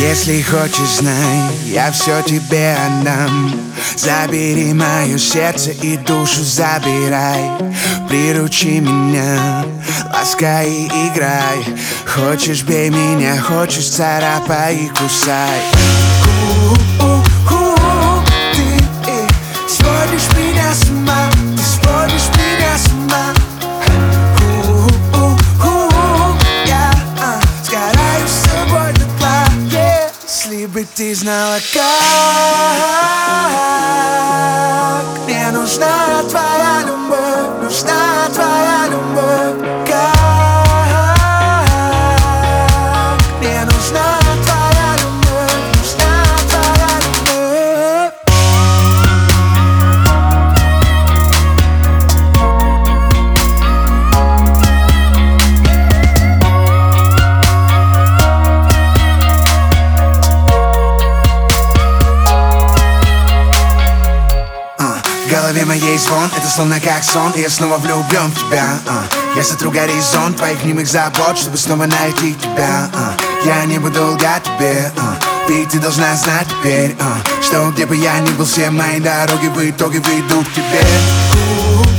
Если хочешь, знай, я все тебе отдам. Забери мое сердце и душу забирай. Приручи меня, ласкай и играй. Хочешь, бей меня, хочешь, царапай и кусай. Ты сводишь меня с ума, ты сводишь меня с ума. Я сгораю с собой дотла. Если бы ты знала, как мне нужна твоя любовь, нужна твоя любовь. Как мне нужна твоя любовь, нужна твоя любовь. В голове моей звон, это словно как сон, и я снова влюблен в тебя. Я сотру горизонт твоих немых забот, чтобы снова найти тебя. Я не буду лгать тебе, ведь ты должна знать теперь, что где бы я ни был, все мои дороги в итоге ведут к тебе.